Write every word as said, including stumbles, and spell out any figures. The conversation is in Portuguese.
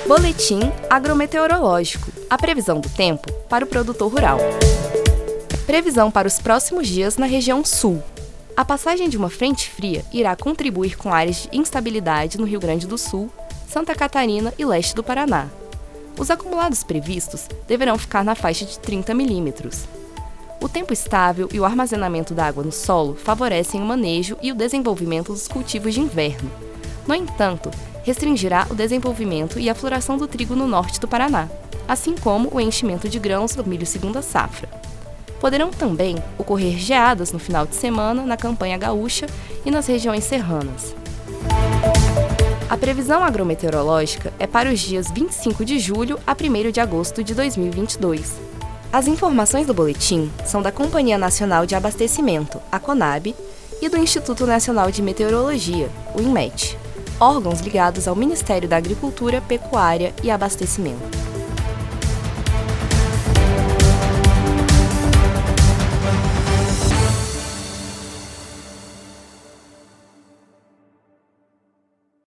Boletim agrometeorológico. A previsão do tempo para o produtor rural. Previsão para os próximos dias na região sul. A passagem de uma frente fria irá contribuir com áreas de instabilidade no Rio Grande do Sul, Santa Catarina e leste do Paraná. Os acumulados previstos deverão ficar na faixa de trinta milímetros. O tempo estável e o armazenamento da água no solo favorecem o manejo e o desenvolvimento dos cultivos de inverno. No entanto, restringirá o desenvolvimento e a floração do trigo no norte do Paraná, assim como o enchimento de grãos do milho segunda safra. Poderão também ocorrer geadas no final de semana na campanha gaúcha e nas regiões serranas. A previsão agrometeorológica é para os dias vinte e cinco de julho a primeiro de agosto de dois mil e vinte e dois. As informações do boletim são da Companhia Nacional de Abastecimento, a CONAB, e do Instituto Nacional de Meteorologia, o INMET, órgãos ligados ao Ministério da Agricultura, Pecuária e Abastecimento.